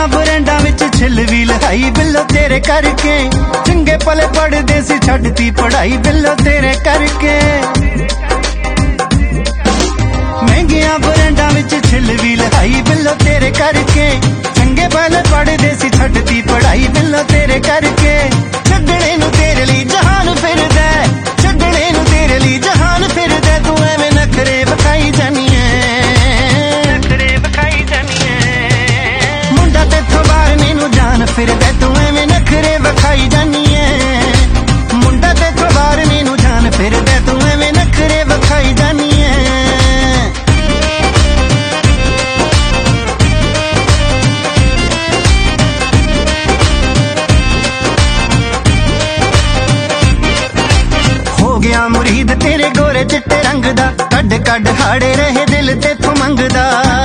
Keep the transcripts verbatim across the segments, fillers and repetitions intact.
महंगिया ब्रांडा विच छिल भी लहाई बिल्लो तेरे करके, चंगे पले पढ़दे सी छड्डती पढ़ाई बिल्लो तेरे करके। महंगिया ब्रांडा विच छिल भी लहाई बिल्लो तेरे करके, चंगे पले पढ़दे सी छड्डती पढ़ाई बिल्लो तेरे करके। छड्डणे नूं तेरे लई जहान फिरदा, छड्डणे नूं तेरे लई जहान फिरदा, तू एवें नखरे विखाई जानी है, नखरे विखाई जानी है। मुंडा तेथों बाहर नूं जान फिरदा, तू एवें नखरे विखाई जानी है। मुंडा तेथों बाहर नूं जान फिरदा, तू एवें नखरे विखाई जानी है। गया मुरीद तेरे गोरे चिट्टे रंग दा, कड कड हाड़े रहे दिल तेथों मंगदा।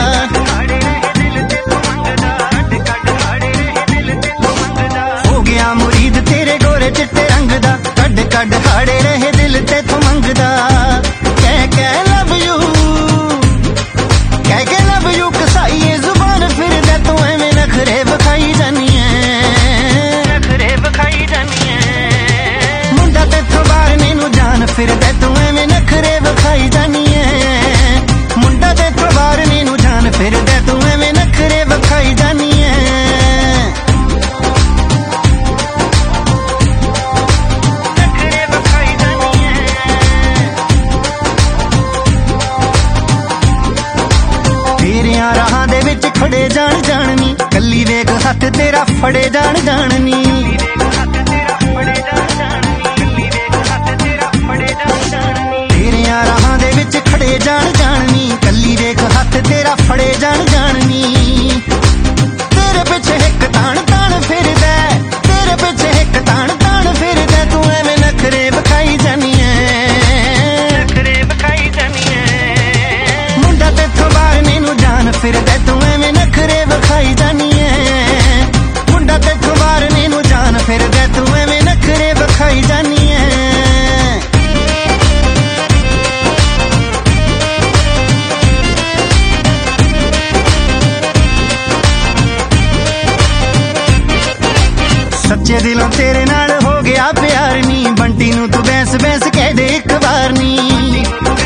हो गया मुरीद तेरे गोरे चिट्टे रंग दा, कड कड हाड़े रहे दिल तेथों मंगदा। कह कह लव यू, कह कह लव यू कसाई जुबान फिरदा, तू एवें नखरे विखाई जानी है, नखरे विखाई जानी है। मुंडा तेथों बाहर नूं जान फिरदा, तू एवें नखरे विखाई जानी है। मुंडा तेथों बाहर नूं जान फिरदा, तू एवें नखरे विखाई जानी है। नखरे विखाई जानी है। तेरियां राहां दे विच खड़े जान जाणनी, कल्ली वेख हत्थ तेरा फड़े जान जाणनी। खड़े जान जाननी, कल्ली देख हथ तेरा फड़े जान जाननी। तेरे पिछे हिक तान तान फिरदा, तेरे पिछे हिक तान तान फिरदा, तू एवें नखरे विखाई जानी है, नखरे विखाई जानी है। मुंडा तेथों बाहर नूं जान फिरदा, तू एवें नखरे विखाई जानी है। मुंडा तेथों बाहर नूं जान फिरदा, तू एवें नखरे विखाई जानी है। सच्चे दिलों तेरे नाल हो गया प्यार नी, बंटी नूं तू बैंस बैंस कह दे एक बार नी।